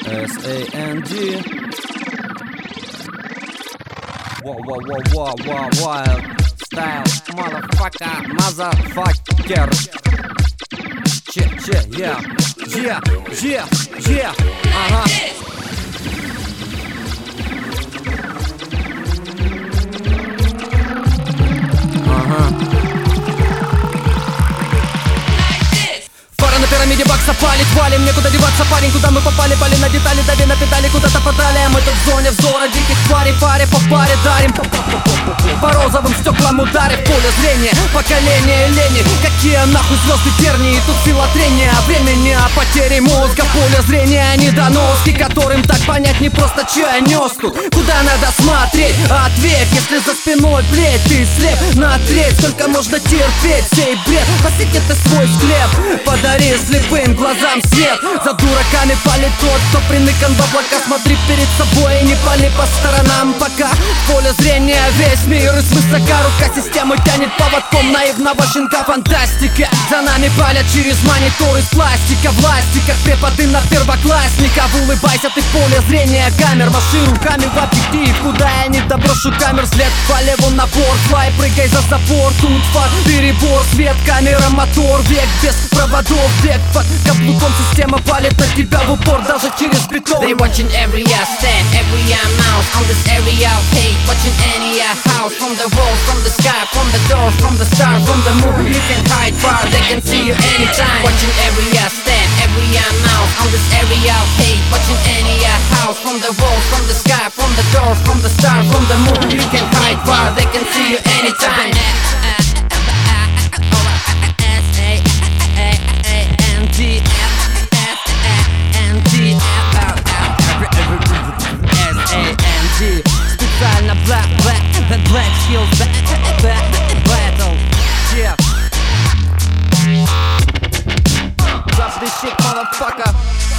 S-A-N-D. Wild style, motherfucker. Yeah. Ага. На пирамиде бакса палит, валим, некуда деваться, парень, куда мы попали, пали на детали, дави на педали, куда-то подали. Мы тут в зоне взора диких тварей, паре по паре дарим. По розовым стеклам ударив, поле зрения, поколение лени. Какие нахуй звезды тернии, тут филотрения времени, а потери мозга, поле зрения, недоноски, которым так понять не просто, чья нес тут. Куда надо смотреть, ответь, если за спиной плеть, ты слеп на треть, сколько можно терпеть сей бред. Посети ты свой склеп, подари слепым глазам свет. За дураками палит тот, кто приныкан в облака. Смотри перед собой и не пали по сторонам, пока в поле зрения весь мир. И свысока рука системы тянет поводком наивного щенка. Фантастика, за нами палят через монитор из пластика. Власти, как преподы на первоклассников. Улыбайся ты в поле зрения камер, маши руками в объектив. Куда я не доброшу камер, след по леву набор. Флай, прыгай за забор, тут фак, перебор. Свет, камера, мотор, век без проводов. Век под каблуком, система палит на тебя в упор, даже через бетон. They watching every step, every mouse on this area of hate. Watching any house, from the walls, from the sky, from the doors, from the stars, from the moon. You can hide far, they can see you anytime. Watching every step, every mouse on this area of hate. Watching any house, from the walls, from the sky, from the doors, from the stars, from the moon. You can hide far, they can see you anytime. Специально Black Hills Battle. Yeah. Drop this shit, motherfucker.